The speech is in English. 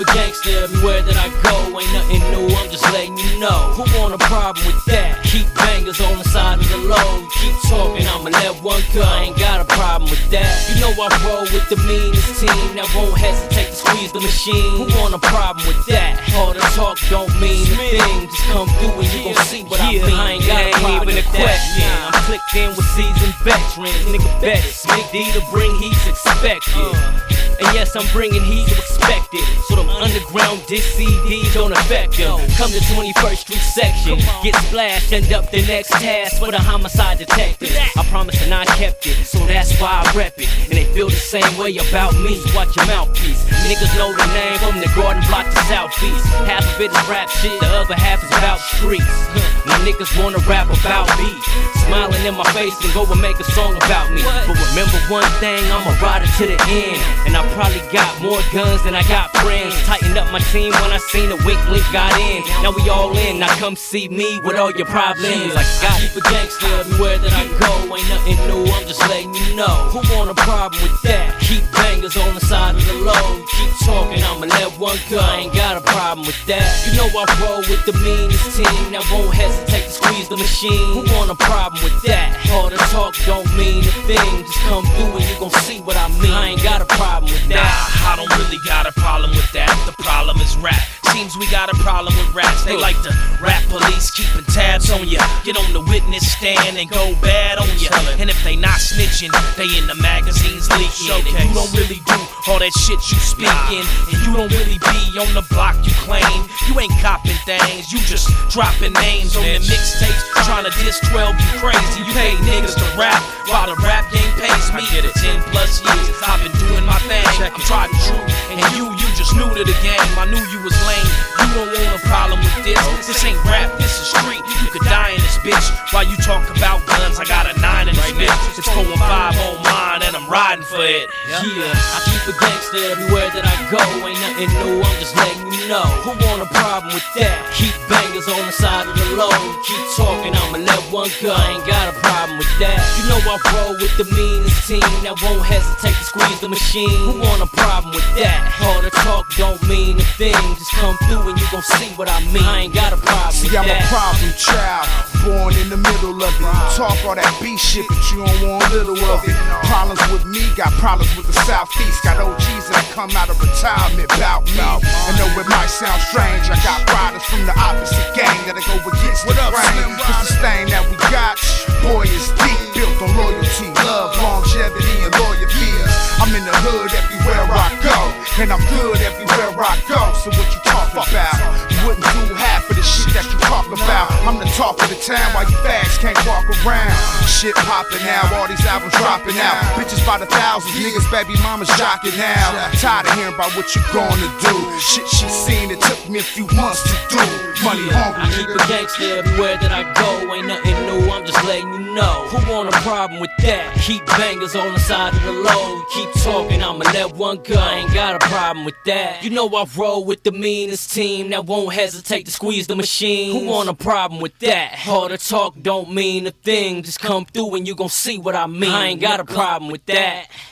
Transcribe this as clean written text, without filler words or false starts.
keep a gangster everywhere that I go. Ain't nothing new, I'm just letting you know. Who want a problem with that? Keep bangers on the side of the load. Keep talking, I'ma let one go. I ain't got a problem with that. You know I roll with the meanest team that won't hesitate to squeeze the machine. Who want a problem with that? All the talk don't mean a thing. Just come through and you gon' see what I mean. I ain't got a problem with that. I'm clicked in with seasoned veterans. Nigga bet it. Slick D to bring heat's expected. And yes, I'm bringing heat to expect it. So them underground disc CDs don't affect them. Come to 21st Street section, get splashed, end up the next task for the homicide detective. I promised and I kept it, so that's why I rep it. And they feel the same way about me, so watch your mouthpiece. Niggas know the name from the Garden Block to Southeast. Half of it is rap shit, the other half is about streets. My niggas wanna rap about me, smiling in my face and go and make a song about me. But remember one thing, I'ma ride it to the end. And I probably got more guns than I got friends. Tightened up my team when I seen a Wink Link got in. Now we all in, now come see me with all your problems. I got keep a gangster everywhere that I go. Ain't nothing new, I'm just letting you know. Who want a problem with that? Keep bangers on the side of the load. Keep talking, I'ma let one go. I ain't got a problem with that. You know I roll with the meanest team that won't hesitate to squeeze the machine. Who want a problem with that? All the talk don't mean a thing. Just come through and you gon' see what I mean. I ain't got a problem with that. Nah, I don't really got a problem with that. The problem is rap. Seems we got a problem with rats. They like the rap police keeping tabs on ya. Get on the witness stand and go bad on ya. And if they not snitching, they in the magazines leaking. And you don't really do all that shit you speaking. And you don't really be on the block you claim. You ain't copping things, you just dropping names on the mixtapes. Trying to diss 12, you crazy. You pay niggas to rap while the rap game pays me. 10+ years, I've been doing my thing. I'm tried and true, and you just new to the game. I knew you was lame. You don't want a problem with this. This ain't rap, this is street. You could die in this bitch. While you talk about guns, I got a 9 in this bitch. It's 4 and 5 on mine, and I'm riding for it. Yeah, I keep a gangster everywhere that I go. Ain't nothing new, I'm just letting you know. Who want a problem with that? Keep bangers on the side of the load. Keep talking, I'ma let one go. I ain't got a problem with that. You know I roll with the meanest team that won't hesitate to squeeze the machine. Who want a problem with that? All the talk don't mean a thing. Just come through and you gon' see what I mean. I ain't got a problem with that. See, I'm a problem child, born in the middle of it. You talk all that B shit, but you don't want little of it. Problems with me, got problems with the Southeast. Got OGs that come out of retirement about me. And though it might sound strange, I got riders from the opposite gang that'll go against the grain. Cause this thing that we got, boy, is deep, built on loyalty, love, longevity, and lawyer fees. I'm in the hood everywhere I go, and I'm good everywhere I go. So what you talking about? You wouldn't do half of the shit that you talk about. I'm the talk of the town while you fags can't walk around. Shit popping now, all these albums dropping out. Bitches by the thousands, niggas baby mamas jocking now. Tired of hearing about what you gonna do. Shit she seen, it took me a few months to do. Money hungry, I keep a gangster everywhere that I go. Ain't nothing new, I'm just letting you know. Who want a problem with that? Keep bangers on the side of the load. Keep talking, I'ma let one go. I ain't got a problem with that. You know I roll with the meanest team that won't hesitate to squeeze the machine. Who want a problem with that? All the talk don't mean a thing. Just come through and you gon' see what I mean. I ain't got a problem with that.